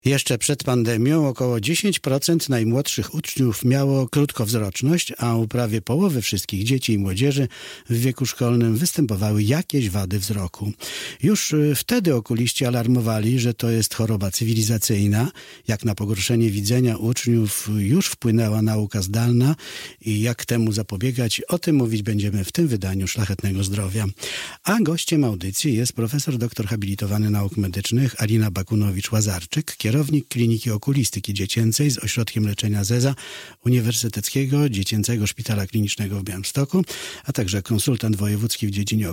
Jeszcze przed pandemią około 10% najmłodszych uczniów miało krótkowzroczność, a u prawie połowy wszystkich dzieci i młodzieży w wieku szkolnym występowały jakieś wady wzroku. Już wtedy okuliści alarmowali, że to jest choroba cywilizacyjna, jak na pogorszenie widzenia uczniów już wpłynęła nauka zdalna i jak temu zapobiegać, o tym mówić będziemy w tym wydaniu Szlachetnego Zdrowia. A gościem audycji jest profesor doktor habilitowany nauk medycznych Alina Bakunowicz-Łazarczyk, kierownik Kliniki Okulistyki Dziecięcej z Ośrodkiem Leczenia ZEZA Uniwersyteckiego Dziecięcego Szpitala Klinicznego w Białymstoku, a także konsultant wojewódzki w dziedzinie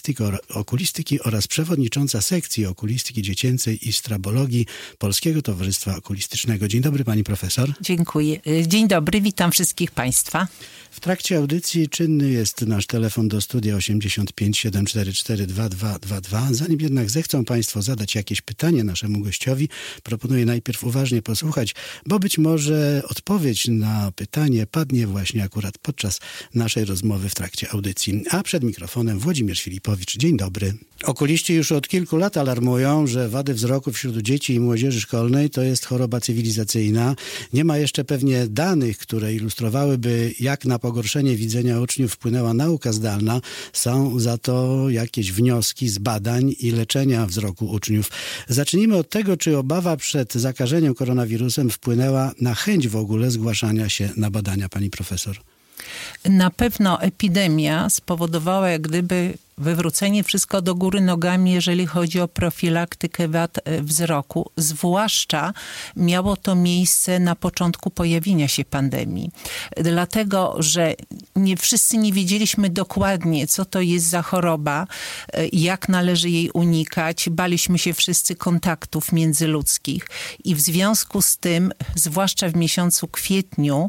okulistyki oraz przewodnicząca sekcji okulistyki dziecięcej i strabologii Polskiego Towarzystwa Okulistycznego. Dzień dobry, pani profesor. Dziękuję. Dzień dobry, witam wszystkich państwa. W trakcie audycji czynny jest nasz telefon do studia 85 744 2222. Zanim jednak zechcą państwo zadać jakieś pytanie naszemu gościowi, proponuję najpierw uważnie posłuchać, bo być może odpowiedź na pytanie padnie właśnie akurat podczas naszej rozmowy w trakcie audycji. A przed mikrofonem Włodzimierz Filipowicz. Dzień dobry. Okuliści już od kilku lat alarmują, że wady wzroku wśród dzieci i młodzieży szkolnej to jest choroba cywilizacyjna. Nie ma jeszcze pewnie danych, które ilustrowałyby, jak na pogorszenie widzenia uczniów wpłynęła nauka zdalna. Są za to jakieś wnioski z badań i leczenia wzroku uczniów. Zacznijmy od tego, czy obawa przed zakażeniem koronawirusem wpłynęła na chęć w ogóle zgłaszania się na badania, pani profesor. Na pewno epidemia spowodowała jak gdyby wywrócenie wszystko do góry nogami, jeżeli chodzi o profilaktykę wad wzroku. Zwłaszcza miało to miejsce na początku pojawienia się pandemii. Dlatego, że wszyscy nie wiedzieliśmy dokładnie, co to jest za choroba, jak należy jej unikać. Baliśmy się wszyscy kontaktów międzyludzkich i w związku z tym, zwłaszcza w miesiącu kwietniu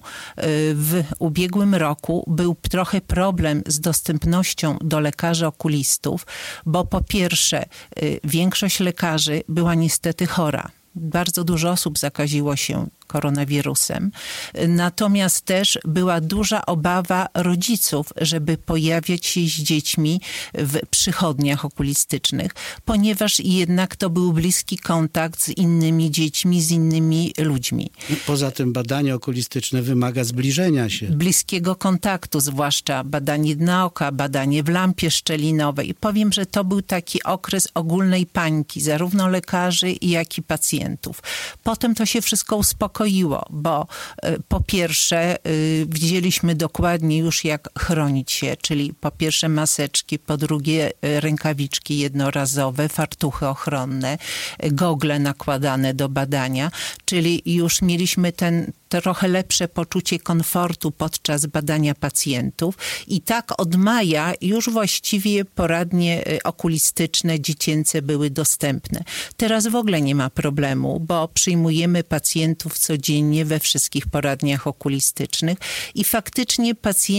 w ubiegłym roku, był trochę problem z dostępnością do lekarzy okulistów, bo po pierwsze większość lekarzy była niestety chora. Bardzo dużo osób zakaziło się koronawirusem. Natomiast też była duża obawa rodziców, żeby pojawiać się z dziećmi w przychodniach okulistycznych, ponieważ jednak to był bliski kontakt z innymi dziećmi, z innymi ludźmi. Poza tym badanie okulistyczne wymaga zbliżenia się. Bliskiego kontaktu, zwłaszcza badanie dna oka, badanie w lampie szczelinowej. Powiem, że to był taki okres ogólnej paniki, zarówno lekarzy, jak i pacjentów. Potem to się wszystko uspokoiło, bo po pierwsze widzieliśmy dokładnie już jak chronić się, czyli po pierwsze maseczki, po drugie rękawiczki jednorazowe, fartuchy ochronne, gogle nakładane do badania, czyli już mieliśmy trochę lepsze poczucie komfortu podczas badania pacjentów i tak od maja już właściwie poradnie okulistyczne, dziecięce były dostępne. Teraz w ogóle nie ma problemu, bo przyjmujemy pacjentów codziennie we wszystkich poradniach okulistycznych i faktycznie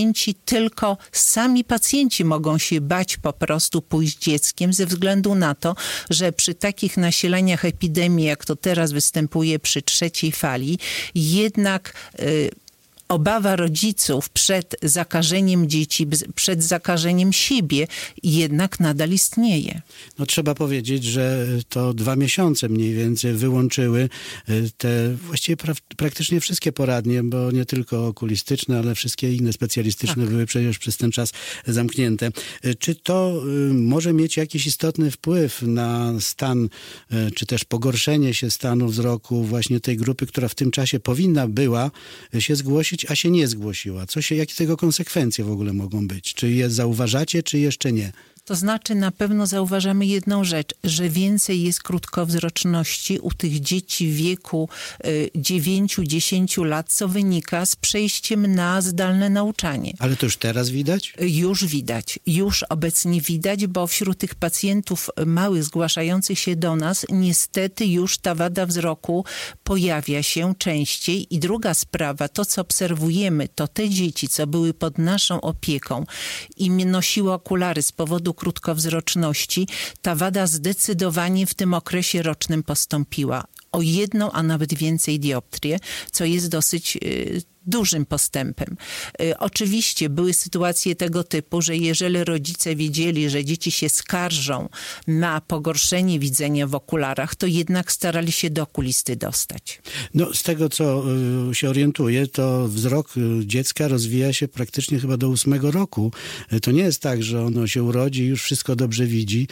sami pacjenci mogą się bać po prostu pójść z dzieckiem ze względu na to, że przy takich nasileniach epidemii, jak to teraz występuje przy trzeciej fali, jednak obawa rodziców przed zakażeniem dzieci, przed zakażeniem siebie jednak nadal istnieje. No trzeba powiedzieć, że to 2 miesiące mniej więcej wyłączyły te właściwie praktycznie wszystkie poradnie, bo nie tylko okulistyczne, ale wszystkie inne specjalistyczne były przecież przez ten czas zamknięte. Czy to może mieć jakiś istotny wpływ na stan, czy też pogorszenie się stanu wzroku właśnie tej grupy, która w tym czasie była się zgłosić, a się nie zgłosiła? Jakie tego konsekwencje w ogóle mogą być? Czy je zauważacie, czy jeszcze nie? To znaczy na pewno zauważamy jedną rzecz, że więcej jest krótkowzroczności u tych dzieci w wieku 9-10 lat, co wynika z przejściem na zdalne nauczanie. Ale to już teraz widać? Już widać. Już obecnie widać, bo wśród tych pacjentów małych zgłaszających się do nas niestety już ta wada wzroku pojawia się częściej. I druga sprawa, to co obserwujemy, to te dzieci, co były pod naszą opieką i nosiły okulary z powodu krótkowzroczności, ta wada zdecydowanie w tym okresie rocznym postąpiła o 1, a nawet więcej dioptrię, co jest dosyć dużym postępem. Oczywiście były sytuacje tego typu, że jeżeli rodzice wiedzieli, że dzieci się skarżą na pogorszenie widzenia w okularach, to jednak starali się do okulisty dostać. No, z tego, co się orientuję, to wzrok dziecka rozwija się praktycznie chyba do 8 roku. To nie jest tak, że ono się urodzi i już wszystko dobrze widzi.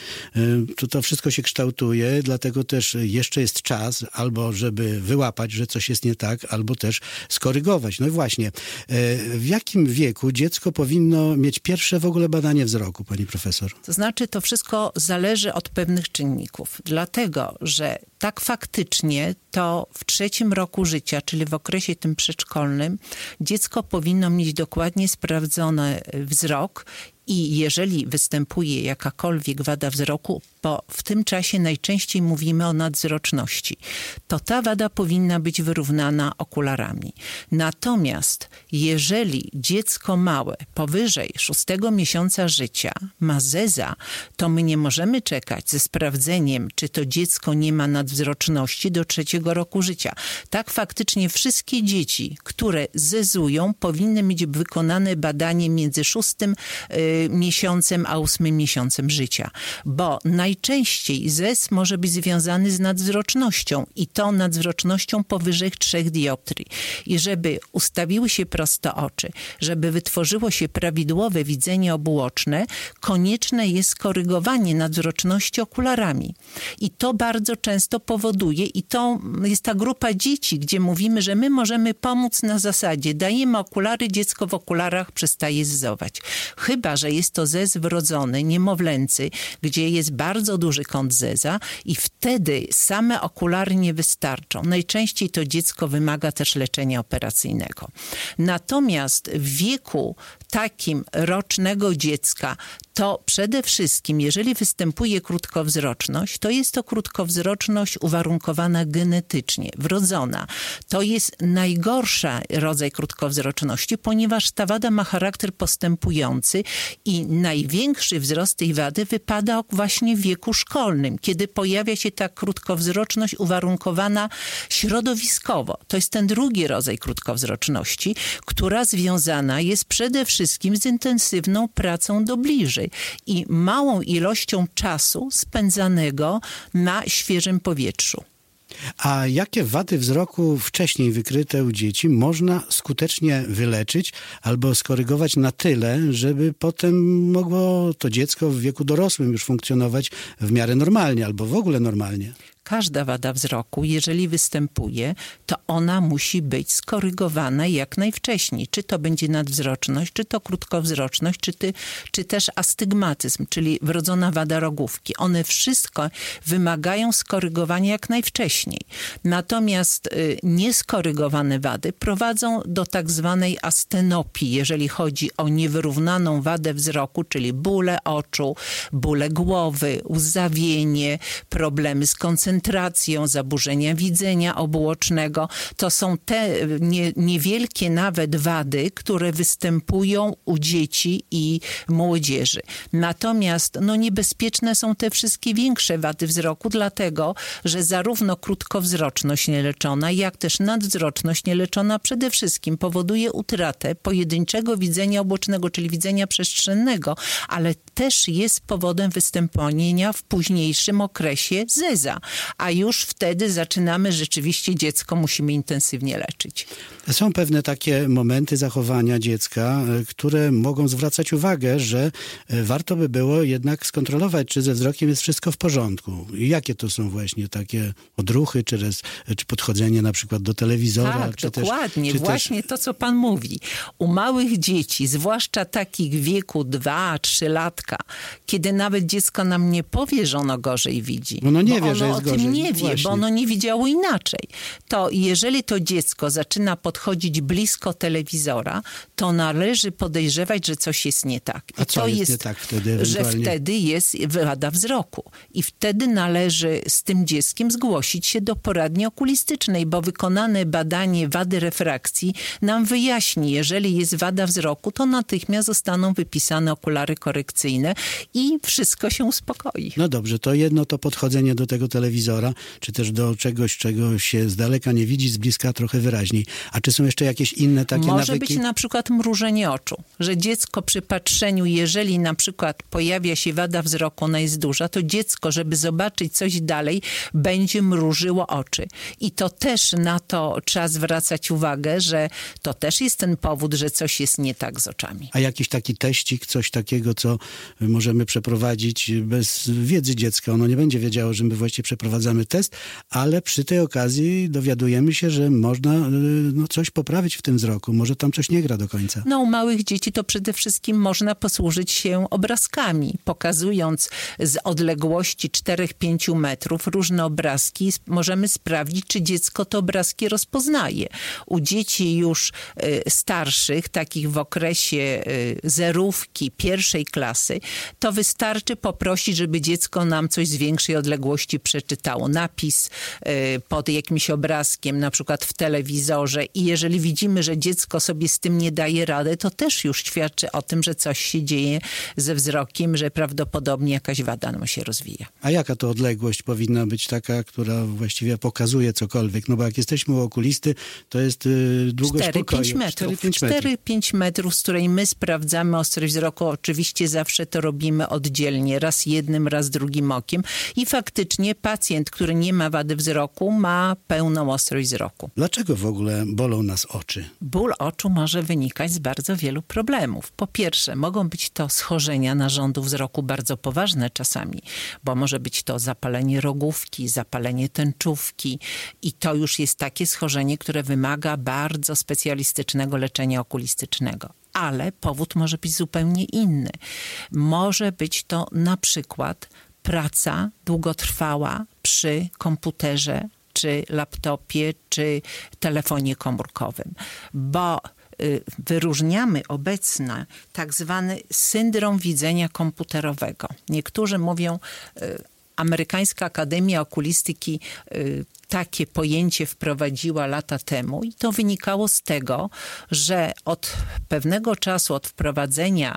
To wszystko się kształtuje, dlatego też jeszcze jest czas albo żeby wyłapać, że coś jest nie tak, albo też skorygować. No i właśnie, w jakim wieku dziecko powinno mieć pierwsze w ogóle badanie wzroku, pani profesor? To znaczy, to wszystko zależy od pewnych czynników. Dlatego, że tak faktycznie to w 3. roku życia, czyli w okresie tym przedszkolnym, dziecko powinno mieć dokładnie sprawdzony wzrok i jeżeli występuje jakakolwiek wada wzroku, bo w tym czasie najczęściej mówimy o nadwzroczności, to ta wada powinna być wyrównana okularami. Natomiast jeżeli dziecko małe powyżej 6 miesiąca życia ma zeza, to my nie możemy czekać ze sprawdzeniem, czy to dziecko nie ma nadwzroczności do 3 roku życia. Tak faktycznie wszystkie dzieci, które zezują, powinny mieć wykonane badanie między 6 miesiącem a 8 miesiącem życia, bo najczęściej zez może być związany z nadwzrocznością i to nadwzrocznością powyżej 3 dioptrii. I żeby ustawiły się prosto oczy, żeby wytworzyło się prawidłowe widzenie obuoczne, konieczne jest skorygowanie nadwzroczności okularami. I to bardzo często powoduje, i to jest ta grupa dzieci, gdzie mówimy, że my możemy pomóc na zasadzie, dajemy okulary, dziecko w okularach przestaje zezować. Chyba że jest to zez wrodzony, niemowlęcy, gdzie jest bardzo duży kąt zeza i wtedy same okulary nie wystarczą. Najczęściej to dziecko wymaga też leczenia operacyjnego. Natomiast w wieku takim rocznego dziecka to przede wszystkim, jeżeli występuje krótkowzroczność, to jest to krótkowzroczność uwarunkowana genetycznie, wrodzona. To jest najgorszy rodzaj krótkowzroczności, ponieważ ta wada ma charakter postępujący i największy wzrost tej wady wypada właśnie w wieku szkolnym, kiedy pojawia się ta krótkowzroczność uwarunkowana środowiskowo. To jest ten drugi rodzaj krótkowzroczności, która związana jest przede wszystkim z intensywną pracą do bliżej i małą ilością czasu spędzanego na świeżym powietrzu. A jakie wady wzroku wcześniej wykryte u dzieci można skutecznie wyleczyć albo skorygować na tyle, żeby potem mogło to dziecko w wieku dorosłym już funkcjonować w miarę normalnie albo w ogóle normalnie? Każda wada wzroku, jeżeli występuje, to ona musi być skorygowana jak najwcześniej. Czy to będzie nadwzroczność, czy to krótkowzroczność, czy też astygmatyzm, czyli wrodzona wada rogówki. One wszystko wymagają skorygowania jak najwcześniej. Natomiast nieskorygowane wady prowadzą do tak zwanej astenopii, jeżeli chodzi o niewyrównaną wadę wzroku, czyli bóle oczu, bóle głowy, łzawienie, problemy z koncentracją, zaburzenia widzenia obuocznego. To są te niewielkie nawet wady, które występują u dzieci i młodzieży. Natomiast niebezpieczne są te wszystkie większe wady wzroku, dlatego, że zarówno krótkowzroczność nieleczona, jak też nadwzroczność nieleczona przede wszystkim powoduje utratę pojedynczego widzenia obuocznego, czyli widzenia przestrzennego, ale też jest powodem wystąpienia w późniejszym okresie zeza. A już wtedy zaczynamy rzeczywiście dziecko musimy intensywnie leczyć. Są pewne takie momenty zachowania dziecka, które mogą zwracać uwagę, że warto by było jednak skontrolować, czy ze wzrokiem jest wszystko w porządku. I jakie to są właśnie takie odruchy, czy podchodzenie na przykład do telewizora? Tak, czy dokładnie. Też, właśnie to, co pan mówi. U małych dzieci, zwłaszcza takich w wieku 2-3 latka, kiedy nawet dziecko nam nie powie, że ono gorzej widzi. Ono nie wie, że jest gorzej. Ono o tym nie wie, Właśnie. bo ono nie widziało inaczej. To jeżeli to dziecko zaczyna podchodzić blisko telewizora, to należy podejrzewać, że coś jest nie tak. A co jest nie tak wtedy ewentualnie? Że wtedy jest wada wzroku. I wtedy należy z tym dzieckiem zgłosić się do poradni okulistycznej, bo wykonane badanie wady refrakcji nam wyjaśni, jeżeli jest wada wzroku, to natychmiast zostaną wypisane okulary korekcyjne i wszystko się uspokoi. No dobrze, to jedno to podchodzenie do tego telewizora, telewizora, czy też do czegoś, czego się z daleka nie widzi, z bliska trochę wyraźniej. A czy są jeszcze jakieś inne takie nawyki? Może być na przykład mrużenie oczu, że dziecko przy patrzeniu, jeżeli na przykład pojawia się wada wzroku, ona jest duża, to dziecko, żeby zobaczyć coś dalej, będzie mrużyło oczy. I to też na to trzeba zwracać uwagę, że to też jest ten powód, że coś jest nie tak z oczami. A jakiś taki teścik, coś takiego, co możemy przeprowadzić bez wiedzy dziecka. Ono nie będzie wiedziało, że my właściwie przeprowadzamy test, ale przy tej okazji dowiadujemy się, że można coś poprawić w tym wzroku. Może tam coś nie gra do końca. No u małych dzieci to przede wszystkim można posłużyć się obrazkami, pokazując z odległości 4-5 metrów różne obrazki. Możemy sprawdzić, czy dziecko te obrazki rozpoznaje. U dzieci już starszych, takich w okresie zerówki, pierwszej klasy, to wystarczy poprosić, żeby dziecko nam coś z większej odległości przeczytało. Napis pod jakimś obrazkiem, na przykład w telewizorze, i jeżeli widzimy, że dziecko sobie z tym nie daje rady, to też już świadczy o tym, że coś się dzieje ze wzrokiem, że prawdopodobnie jakaś wada nam się rozwija. A jaka to odległość powinna być taka, która właściwie pokazuje cokolwiek? No bo jak jesteśmy u okulisty, to jest długość pokoju. 4-5 metrów. 4-5 metrów, z której my sprawdzamy ostrość wzroku. Oczywiście zawsze to robimy oddzielnie, raz jednym, raz drugim okiem. I faktycznie pacjent, który nie ma wady wzroku, ma pełną ostrość wzroku. Dlaczego w ogóle bolą nas oczy? Ból oczu może wynikać z bardzo wielu problemów. Po pierwsze, mogą być to schorzenia narządu wzroku bardzo poważne czasami, bo może być to zapalenie rogówki, zapalenie tęczówki i to już jest takie schorzenie, które wymaga bardzo specjalistycznego leczenia okulistycznego. Ale powód może być zupełnie inny. Może być to na przykład praca długotrwała przy komputerze, czy laptopie, czy telefonie komórkowym, bo wyróżniamy obecnie tak zwany syndrom widzenia komputerowego. Niektórzy mówią, Amerykańska Akademia Okulistyki takie pojęcie wprowadziła lata temu i to wynikało z tego, że od pewnego czasu, od wprowadzenia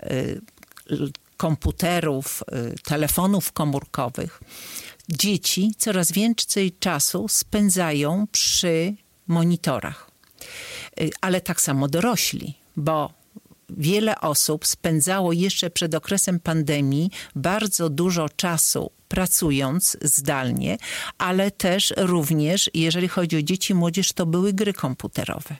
komputerów, telefonów komórkowych, dzieci coraz więcej czasu spędzają przy monitorach. Ale tak samo dorośli, bo wiele osób spędzało jeszcze przed okresem pandemii bardzo dużo czasu pracując zdalnie, ale też również, jeżeli chodzi o dzieci i młodzież, to były gry komputerowe.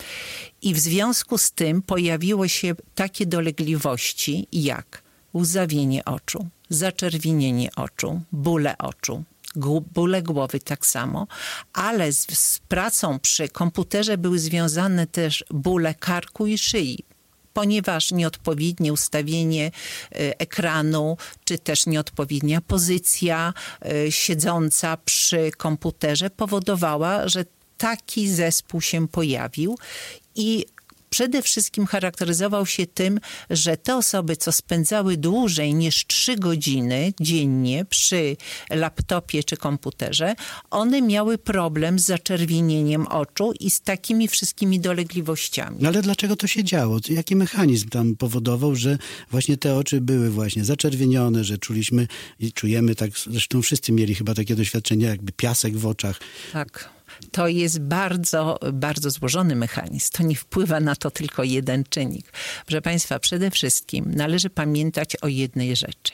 I w związku z tym pojawiły się takie dolegliwości jak łzawienie oczu, zaczerwienienie oczu, bóle oczu, bóle głowy tak samo, ale z pracą przy komputerze były związane też bóle karku i szyi, ponieważ nieodpowiednie ustawienie ekranu, czy też nieodpowiednia pozycja siedząca przy komputerze powodowała, że taki zespół się pojawił i przede wszystkim charakteryzował się tym, że te osoby, co spędzały dłużej niż 3 godziny dziennie przy laptopie czy komputerze, one miały problem z zaczerwienieniem oczu i z takimi wszystkimi dolegliwościami. No ale dlaczego to się działo? Jaki mechanizm tam powodował, że właśnie te oczy były właśnie zaczerwienione, że czuliśmy i czujemy tak, zresztą wszyscy mieli chyba takie doświadczenie, jakby piasek w oczach. Tak. To jest bardzo, bardzo złożony mechanizm. To nie wpływa na to tylko jeden czynnik. Proszę Państwa, przede wszystkim należy pamiętać o jednej rzeczy.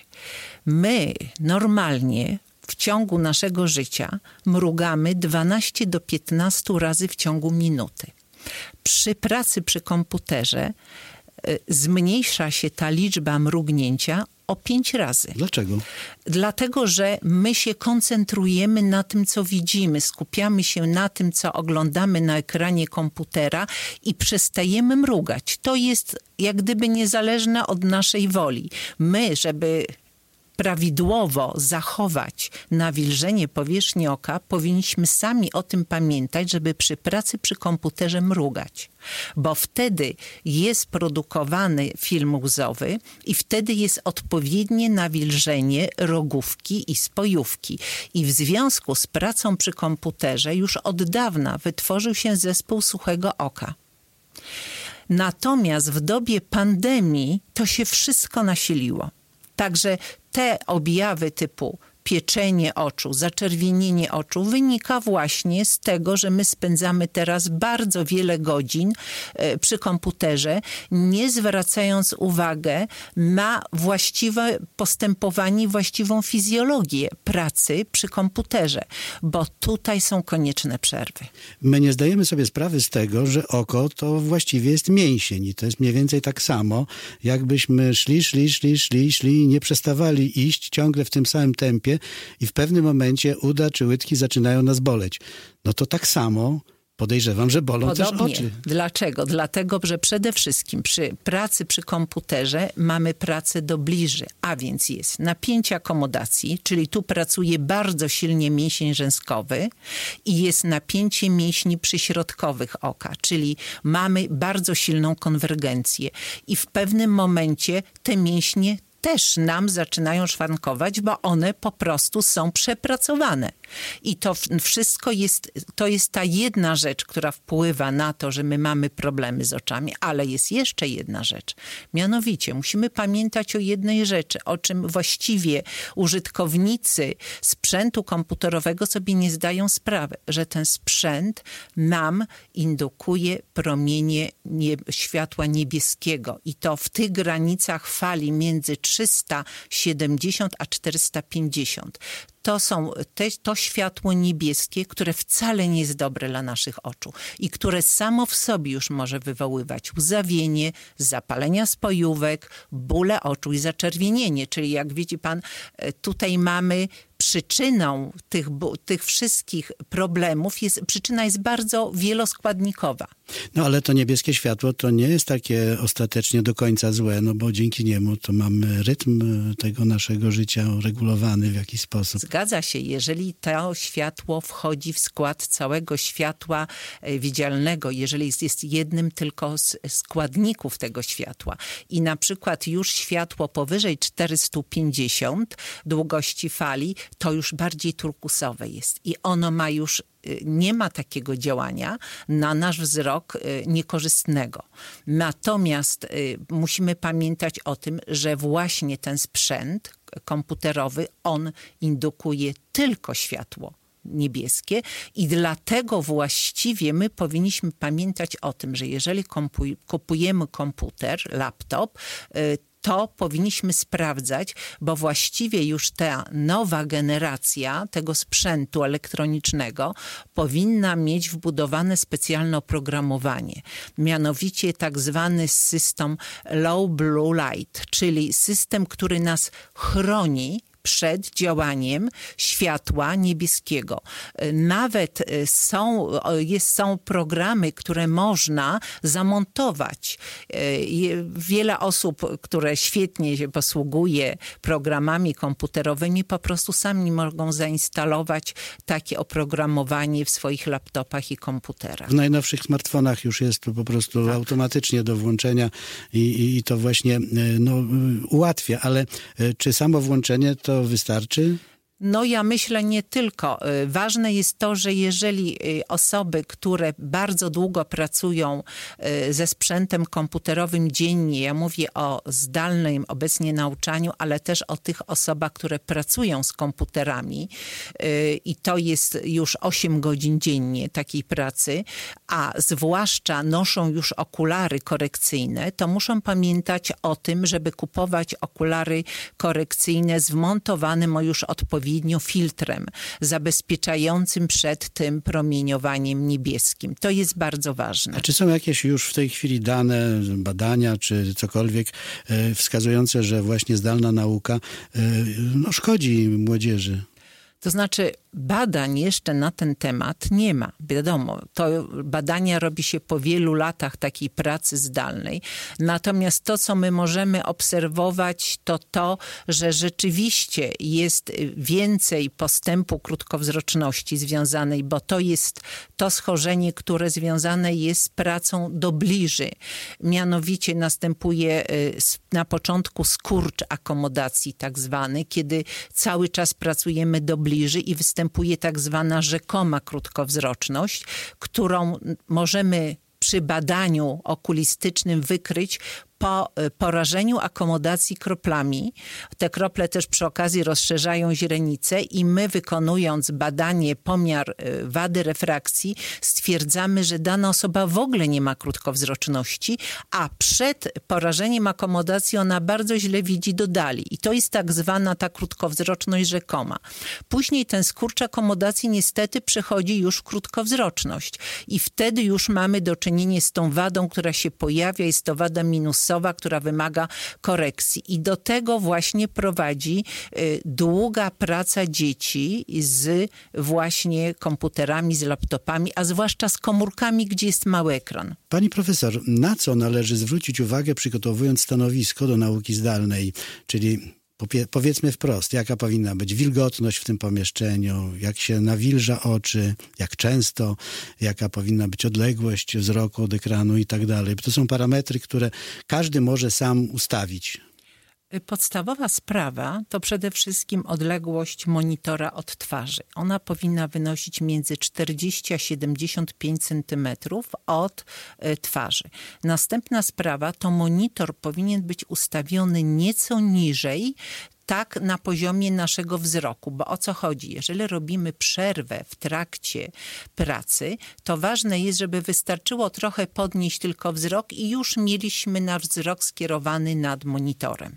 My normalnie w ciągu naszego życia mrugamy 12 do 15 razy w ciągu minuty. Przy pracy przy komputerze zmniejsza się ta liczba mrugnięcia o 5 razy. Dlaczego? Dlatego, że my się koncentrujemy na tym, co widzimy, skupiamy się na tym, co oglądamy na ekranie komputera i przestajemy mrugać. To jest jak gdyby niezależne od naszej woli. My, żeby prawidłowo zachować nawilżenie powierzchni oka, powinniśmy sami o tym pamiętać, żeby przy pracy przy komputerze mrugać. Bo wtedy jest produkowany film łzowy i wtedy jest odpowiednie nawilżenie rogówki i spojówki. I w związku z pracą przy komputerze już od dawna wytworzył się zespół suchego oka. Natomiast w dobie pandemii to się wszystko nasiliło. Także te objawy typu pieczenie oczu, zaczerwienienie oczu wynika właśnie z tego, że my spędzamy teraz bardzo wiele godzin przy komputerze, nie zwracając uwagę na właściwe postępowanie, właściwą fizjologię pracy przy komputerze, bo tutaj są konieczne przerwy. My nie zdajemy sobie sprawy z tego, że oko to właściwie jest mięsień i to jest mniej więcej tak samo, jakbyśmy szli i nie przestawali iść ciągle w tym samym tempie i w pewnym momencie uda czy łydki zaczynają nas boleć. No to tak samo podejrzewam, że bolą też oczy. Dlaczego? Dlatego, że przede wszystkim przy pracy przy komputerze mamy pracę do bliży, a więc jest napięcie akomodacji, czyli tu pracuje bardzo silnie mięsień rzęskowy i jest napięcie mięśni przyśrodkowych oka, czyli mamy bardzo silną konwergencję i w pewnym momencie te mięśnie też nam zaczynają szwankować, bo one po prostu są przepracowane. I to wszystko to jest ta jedna rzecz, która wpływa na to, że my mamy problemy z oczami, ale jest jeszcze jedna rzecz. Mianowicie musimy pamiętać o jednej rzeczy, o czym właściwie użytkownicy sprzętu komputerowego sobie nie zdają sprawy, że ten sprzęt nam indukuje promienie światła niebieskiego i to w tych granicach fali między 370 a 450. To światło niebieskie, które wcale nie jest dobre dla naszych oczu i które samo w sobie już może wywoływać łzawienie, zapalenia spojówek, bóle oczu i zaczerwienienie. Czyli jak widzi pan, tutaj mamy przyczyną tych wszystkich problemów, przyczyna jest bardzo wieloskładnikowa. No ale to niebieskie światło to nie jest takie ostatecznie do końca złe, no bo dzięki niemu to mamy rytm tego naszego życia regulowany w jakiś sposób. Zgadza się, jeżeli to światło wchodzi w skład całego światła widzialnego, jeżeli jest jednym tylko z składników tego światła i na przykład już światło powyżej 450 długości fali, to już bardziej turkusowe jest i ono nie ma takiego działania na nasz wzrok niekorzystnego. Natomiast musimy pamiętać o tym, że właśnie ten sprzęt komputerowy, on indukuje tylko światło niebieskie i dlatego właściwie my powinniśmy pamiętać o tym, że jeżeli kupujemy komputer, laptop, to powinniśmy sprawdzać, bo właściwie już ta nowa generacja tego sprzętu elektronicznego powinna mieć wbudowane specjalne oprogramowanie. Mianowicie tak zwany system low blue light, czyli system, który nas chroni przed działaniem światła niebieskiego. Nawet są programy, które można zamontować. Wiele osób, które świetnie się posługuje programami komputerowymi, po prostu sami mogą zainstalować takie oprogramowanie w swoich laptopach i komputerach. W najnowszych smartfonach już jest to po prostu automatycznie do włączenia i to właśnie ułatwia, ale czy samo włączenie to wystarczy? No ja myślę nie tylko. Ważne jest to, że jeżeli osoby, które bardzo długo pracują ze sprzętem komputerowym dziennie, ja mówię o zdalnym obecnie nauczaniu, ale też o tych osobach, które pracują z komputerami i to jest już 8 godzin dziennie takiej pracy, a zwłaszcza noszą już okulary korekcyjne, to muszą pamiętać o tym, żeby kupować okulary korekcyjne z wmontowanym już odpowiednio filtrem zabezpieczającym przed tym promieniowaniem niebieskim. To jest bardzo ważne. A czy są jakieś już w tej chwili dane, badania czy cokolwiek wskazujące, że właśnie zdalna nauka szkodzi młodzieży? To znaczy badań jeszcze na ten temat nie ma. Wiadomo, to badania robi się po wielu latach takiej pracy zdalnej. Natomiast to, co my możemy obserwować, to, że rzeczywiście jest więcej postępu krótkowzroczności związanej, bo to jest to schorzenie, które związane jest z pracą do bliży. Mianowicie następuje na początku skurcz akomodacji tak zwany, kiedy cały czas pracujemy do bliży i występuje tak zwana rzekoma krótkowzroczność, którą możemy przy badaniu okulistycznym wykryć po porażeniu akomodacji kroplami, te krople też przy okazji rozszerzają źrenicę i my, wykonując badanie, pomiar wady refrakcji, stwierdzamy, że dana osoba w ogóle nie ma krótkowzroczności, a przed porażeniem akomodacji ona bardzo źle widzi do dali. I to jest tak zwana ta krótkowzroczność rzekoma. Później ten skurcz akomodacji niestety przechodzi już w krótkowzroczność. I wtedy już mamy do czynienia z tą wadą, która się pojawia. Jest to wada minusowa, która wymaga korekcji. I do tego właśnie prowadzi długa praca dzieci z właśnie komputerami, z laptopami, a zwłaszcza z komórkami, gdzie jest mały ekran. Pani profesor, na co należy zwrócić uwagę, przygotowując stanowisko do nauki zdalnej, czyli powiedzmy wprost, jaka powinna być wilgotność w tym pomieszczeniu, jak się nawilża oczy, jak często, jaka powinna być odległość wzroku od ekranu i tak dalej. To są parametry, które każdy może sam ustawić. Podstawowa sprawa to przede wszystkim odległość monitora od twarzy. Ona powinna wynosić między 40 a 75 cm od twarzy. Następna sprawa to monitor powinien być ustawiony nieco niżej, tak na poziomie naszego wzroku, bo o co chodzi? Jeżeli robimy przerwę w trakcie pracy, to ważne jest, żeby wystarczyło trochę podnieść tylko wzrok i już mieliśmy nasz wzrok skierowany nad monitorem.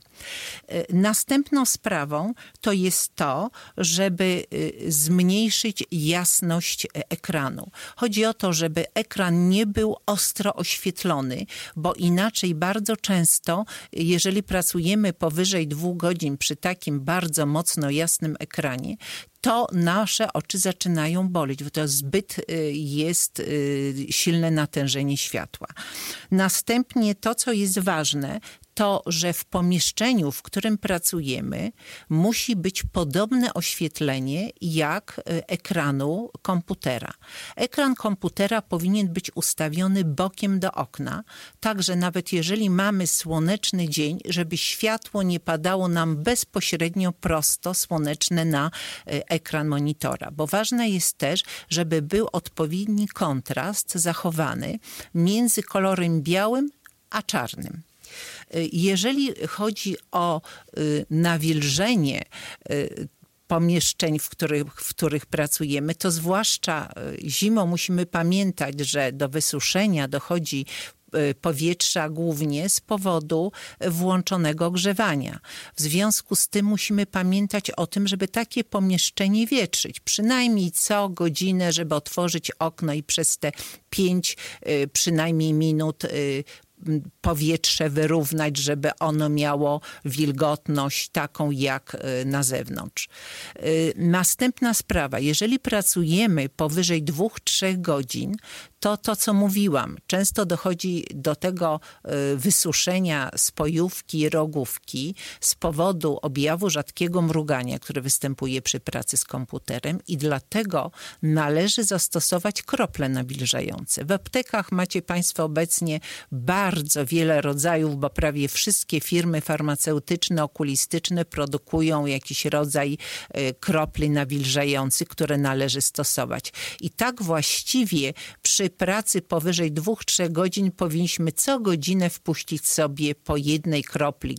Następną sprawą to jest to, żeby zmniejszyć jasność ekranu. Chodzi o to, żeby ekran nie był ostro oświetlony, bo inaczej bardzo często, jeżeli pracujemy powyżej 2 godzin przy takim bardzo mocno jasnym ekranie, to nasze oczy zaczynają boleć, bo to zbyt jest silne natężenie światła. Następnie to, co jest ważne, to, że w pomieszczeniu, w którym pracujemy, musi być podobne oświetlenie jak ekranu komputera. Ekran komputera powinien być ustawiony bokiem do okna, tak że nawet jeżeli mamy słoneczny dzień, żeby światło nie padało nam bezpośrednio prosto słoneczne na ekran monitora. Bo ważne jest też, żeby był odpowiedni kontrast zachowany między kolorem białym a czarnym. Jeżeli chodzi o nawilżenie pomieszczeń, w których pracujemy, to zwłaszcza zimą musimy pamiętać, że do wysuszenia dochodzi powietrza głównie z powodu włączonego ogrzewania. W związku z tym musimy pamiętać o tym, żeby takie pomieszczenie wietrzyć. Przynajmniej co godzinę, żeby otworzyć okno i przez te 5 przynajmniej minut powietrze wyrównać, żeby ono miało wilgotność taką jak na zewnątrz. Następna sprawa, jeżeli pracujemy powyżej 2-3 godzin, to co mówiłam, często dochodzi do tego wysuszenia spojówki, rogówki z powodu objawu rzadkiego mrugania, które występuje przy pracy z komputerem i dlatego należy zastosować krople nawilżające. W aptekach macie Państwo obecnie bardzo wiele rodzajów, bo prawie wszystkie firmy farmaceutyczne, okulistyczne produkują jakiś rodzaj kropli nawilżających, które należy stosować. I tak właściwie przy pracy powyżej 2-3 godzin powinniśmy co godzinę wpuścić sobie po 1 kropli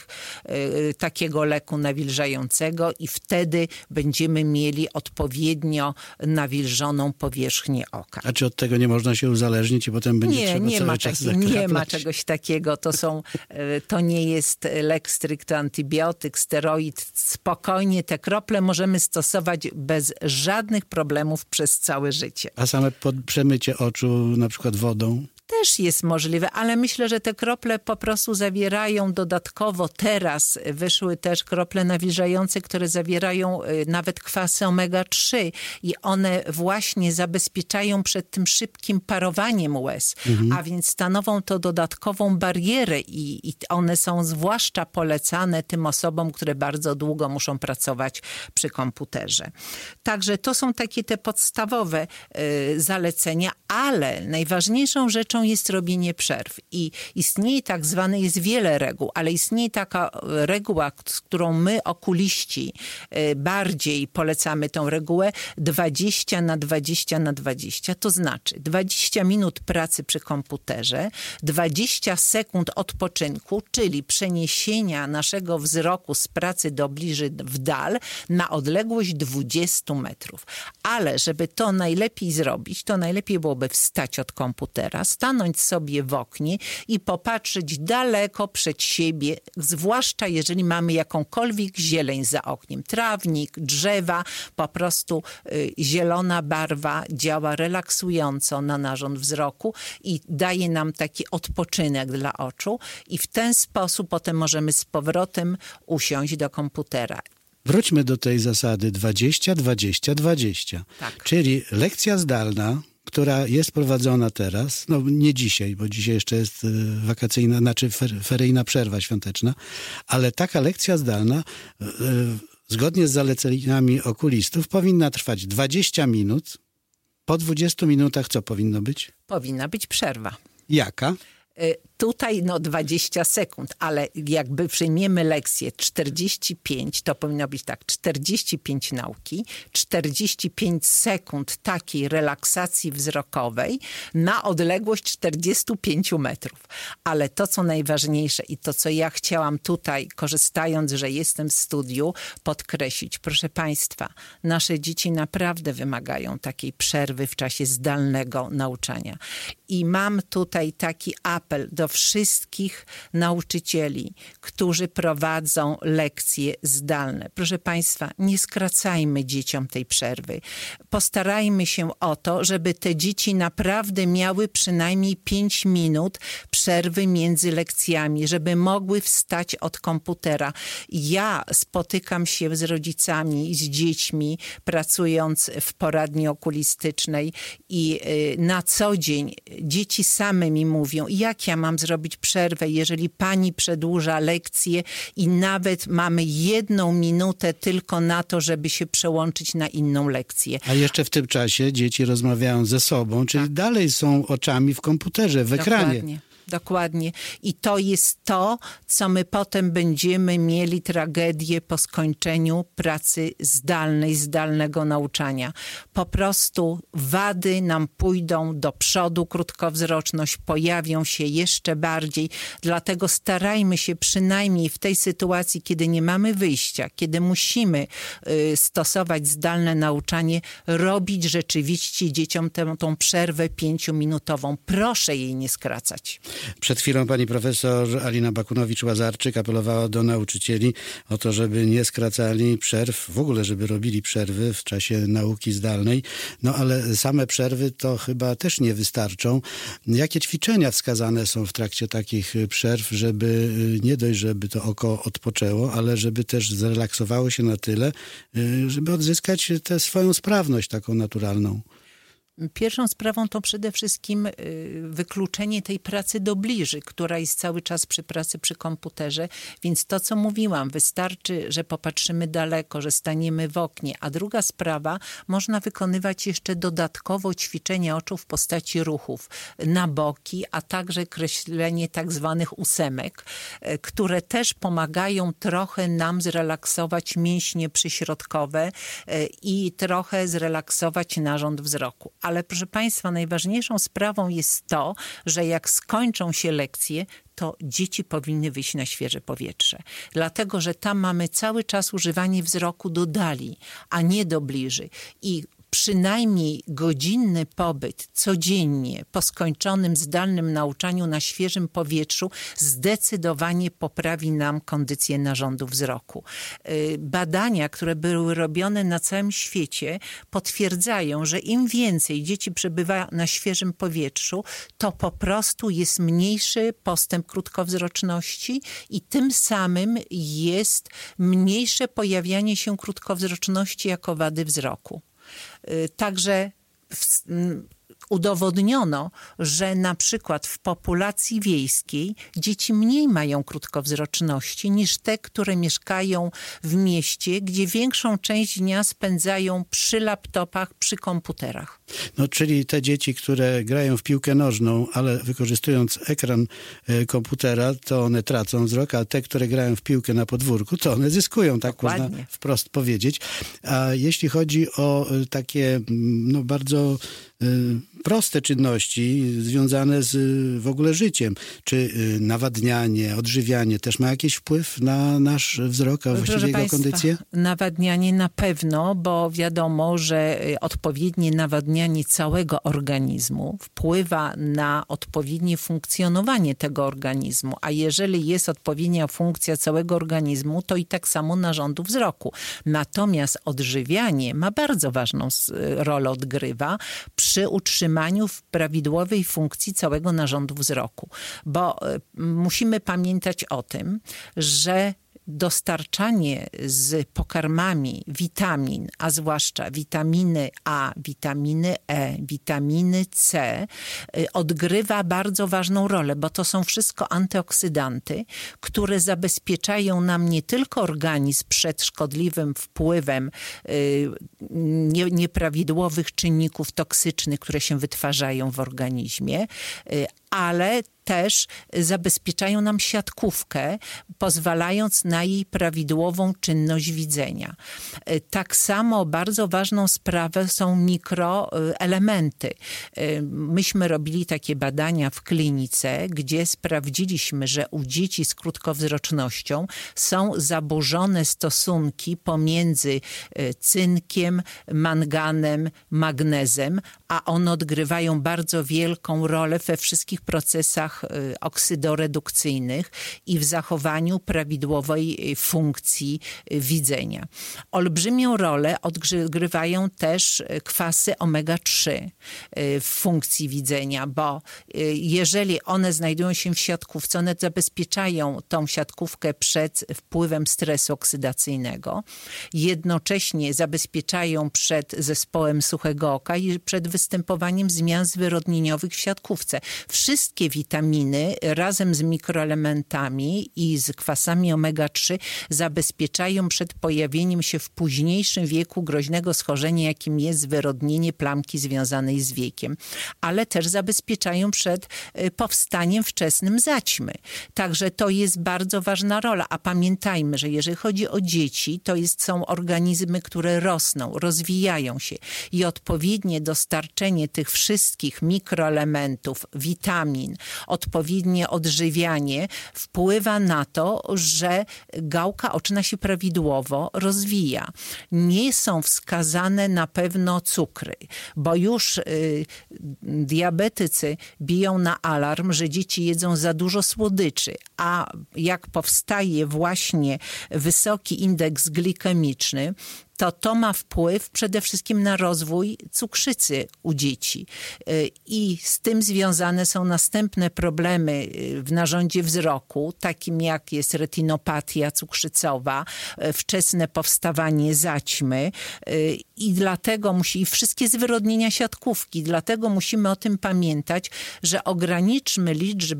takiego leku nawilżającego i wtedy będziemy mieli odpowiednio nawilżoną powierzchnię oka. A czy od tego nie można się uzależnić i potem będzie trzeba cały czas nie ma czegoś takiego. To nie jest lek stricte antybiotyk, steroid. Spokojnie te krople możemy stosować bez żadnych problemów przez całe życie. A same przemycie oczu na przykład wodą? Też jest możliwe, ale myślę, że te krople po prostu zawierają dodatkowo, teraz wyszły też krople nawilżające, które zawierają nawet kwasy omega-3 i one właśnie zabezpieczają przed tym szybkim parowaniem łez, a więc stanowią to dodatkową barierę i one są zwłaszcza polecane tym osobom, które bardzo długo muszą pracować przy komputerze. Także to są takie te podstawowe zalecenia, ale najważniejszą rzeczą jest robienie przerw. I istnieje tak zwane, jest wiele reguł, ale istnieje taka reguła, z którą my, okuliści, bardziej polecamy tą regułę 20/20/20. To znaczy 20 minut pracy przy komputerze, 20 sekund odpoczynku, czyli przeniesienia naszego wzroku z pracy do bliżej w dal na odległość 20 metrów. Ale żeby to najlepiej zrobić, to najlepiej byłoby wstać od komputera, stanąć sobie w oknie i popatrzeć daleko przed siebie, zwłaszcza jeżeli mamy jakąkolwiek zieleń za oknem. Trawnik, drzewa, po prostu zielona barwa działa relaksująco na narząd wzroku i daje nam taki odpoczynek dla oczu i w ten sposób potem możemy z powrotem usiąść do komputera. Wróćmy do tej zasady 20/20/20. Tak. Czyli lekcja zdalna, która jest prowadzona teraz, no nie dzisiaj, bo dzisiaj jeszcze jest wakacyjna, znaczy feryjna przerwa świąteczna, ale taka lekcja zdalna zgodnie z zaleceniami okulistów powinna trwać 20 minut. Po 20 minutach co powinno być? Powinna być przerwa. Jaka? Tutaj 20 sekund, ale jakby przyjmiemy lekcję 45, to powinno być tak, 45 nauki, 45 sekund takiej relaksacji wzrokowej na odległość 45 metrów. Ale to, co najważniejsze i to, co ja chciałam tutaj, korzystając, że jestem w studiu, podkreślić. Proszę Państwa, nasze dzieci naprawdę wymagają takiej przerwy w czasie zdalnego nauczania. I mam tutaj taki apel do wszystkich nauczycieli, którzy prowadzą lekcje zdalne. Proszę Państwa, nie skracajmy dzieciom tej przerwy. Postarajmy się o to, żeby te dzieci naprawdę miały przynajmniej 5 minut przerwy między lekcjami, żeby mogły wstać od komputera. Ja spotykam się z rodzicami, z dziećmi, pracując w poradni okulistycznej i na co dzień dzieci same mi mówią, jak ja mam zrobić przerwę, jeżeli pani przedłuża lekcję i nawet mamy 1 minutę tylko na to, żeby się przełączyć na inną lekcję. A jeszcze w tym czasie dzieci rozmawiają ze sobą, czyli dalej są oczami w komputerze, w ekranie. Dokładnie. I to jest to, co my potem będziemy mieli tragedię po skończeniu pracy zdalnej, zdalnego nauczania. Po prostu wady nam pójdą do przodu, krótkowzroczność pojawią się jeszcze bardziej. Dlatego starajmy się przynajmniej w tej sytuacji, kiedy nie mamy wyjścia, kiedy musimy stosować zdalne nauczanie, robić rzeczywiście dzieciom tą przerwę 5-minutową. Proszę jej nie skracać. Przed chwilą pani profesor Alina Bakunowicz-Łazarczyk apelowała do nauczycieli o to, żeby nie skracali przerw, w ogóle żeby robili przerwy w czasie nauki zdalnej. No ale same przerwy to chyba też nie wystarczą. Jakie ćwiczenia wskazane są w trakcie takich przerw, żeby nie dość, żeby to oko odpoczęło, ale żeby też zrelaksowało się na tyle, żeby odzyskać tę swoją sprawność taką naturalną? Pierwszą sprawą to przede wszystkim wykluczenie tej pracy do bliży, która jest cały czas przy pracy przy komputerze. Więc to, co mówiłam, wystarczy, że popatrzymy daleko, że staniemy w oknie. A druga sprawa, można wykonywać jeszcze dodatkowo ćwiczenia oczu w postaci ruchów na boki, a także kreślenie tak zwanych 8, które też pomagają trochę nam zrelaksować mięśnie przyśrodkowe i trochę zrelaksować narząd wzroku. Ale proszę Państwa, najważniejszą sprawą jest to, że jak skończą się lekcje, to dzieci powinny wyjść na świeże powietrze. Dlatego, że tam mamy cały czas używanie wzroku do dali, a nie do bliży. I przynajmniej godzinny pobyt codziennie po skończonym zdalnym nauczaniu na świeżym powietrzu zdecydowanie poprawi nam kondycję narządu wzroku. Badania, które były robione na całym świecie, potwierdzają, że im więcej dzieci przebywa na świeżym powietrzu, to po prostu jest mniejszy postęp krótkowzroczności i tym samym jest mniejsze pojawianie się krótkowzroczności jako wady wzroku. Także udowodniono, że na przykład w populacji wiejskiej dzieci mniej mają krótkowzroczności niż te, które mieszkają w mieście, gdzie większą część dnia spędzają przy laptopach, przy komputerach. No, czyli te dzieci, które grają w piłkę nożną, ale wykorzystując ekran komputera, to one tracą wzrok, a te, które grają w piłkę na podwórku, to one zyskują, tak Dokładnie. można wprost powiedzieć. A jeśli chodzi o takie bardzo proste czynności związane z w ogóle życiem, czy nawadnianie, odżywianie też ma jakiś wpływ na nasz wzrok, a właściwie jego kondycję? Nawadnianie na pewno, bo wiadomo, że odpowiednie nawadnianie całego organizmu wpływa na odpowiednie funkcjonowanie tego organizmu, a jeżeli jest odpowiednia funkcja całego organizmu, to i tak samo narządu wzroku. Natomiast odżywianie ma bardzo ważną rolę odgrywa przy utrzymaniu w prawidłowej funkcji całego narządu wzroku. Bo musimy pamiętać o tym, że dostarczanie z pokarmami witamin, a zwłaszcza witaminy A, witaminy E, witaminy C, odgrywa bardzo ważną rolę, bo to są wszystko antyoksydanty, które zabezpieczają nam nie tylko organizm przed szkodliwym wpływem nieprawidłowych czynników toksycznych, które się wytwarzają w organizmie, ale też zabezpieczają nam siatkówkę, pozwalając na jej prawidłową czynność widzenia. Tak samo bardzo ważną sprawą są mikroelementy. Myśmy robili takie badania w klinice, gdzie sprawdziliśmy, że u dzieci z krótkowzrocznością są zaburzone stosunki pomiędzy cynkiem, manganem, magnezem, a one odgrywają bardzo wielką rolę we wszystkich procesach oksydoredukcyjnych i w zachowaniu prawidłowej funkcji widzenia. Olbrzymią rolę odgrywają też kwasy omega-3 w funkcji widzenia, bo jeżeli one znajdują się w siatkówce, one zabezpieczają tą siatkówkę przed wpływem stresu oksydacyjnego, jednocześnie zabezpieczają przed zespołem suchego oka i przed występowaniem zmian zwyrodnieniowych w siatkówce. Wszystkie witaminy razem z mikroelementami i z kwasami omega-3 zabezpieczają przed pojawieniem się w późniejszym wieku groźnego schorzenia, jakim jest zwyrodnienie plamki związanej z wiekiem, ale też zabezpieczają przed powstaniem wczesnym zaćmy. Także to jest bardzo ważna rola, a pamiętajmy, że jeżeli chodzi o dzieci, to są organizmy, które rosną, rozwijają się i odpowiednie dostarczenie tych wszystkich mikroelementów, witamin, odpowiednie odżywianie wpływa na to, że gałka oczna się prawidłowo rozwija. Nie są wskazane na pewno cukry, bo już diabetycy biją na alarm, że dzieci jedzą za dużo słodyczy, a jak powstaje właśnie wysoki indeks glikemiczny, to ma wpływ przede wszystkim na rozwój cukrzycy u dzieci. I z tym związane są następne problemy w narządzie wzroku, takim jak jest retinopatia cukrzycowa, wczesne powstawanie zaćmy i dlatego i wszystkie zwyrodnienia siatkówki. Dlatego musimy o tym pamiętać, że ograniczmy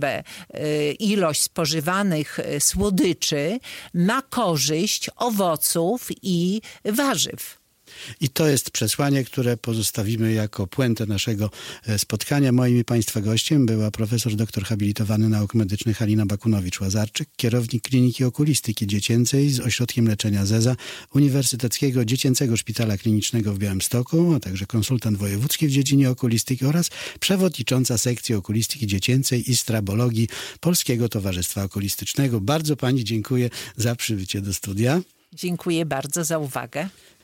ilość spożywanych słodyczy na korzyść owoców i warzyw. I to jest przesłanie, które pozostawimy jako puentę naszego spotkania. Moim i Państwa gościem była profesor doktor habilitowany nauk medycznych Halina Bakunowicz-Łazarczyk, kierownik Kliniki Okulistyki Dziecięcej z Ośrodkiem Leczenia ZEZA Uniwersyteckiego Dziecięcego Szpitala Klinicznego w Białymstoku, a także konsultant wojewódzki w dziedzinie okulistyki oraz przewodnicząca sekcji okulistyki dziecięcej i strabologii Polskiego Towarzystwa Okulistycznego. Bardzo Pani dziękuję za przybycie do studia. Dziękuję bardzo za uwagę.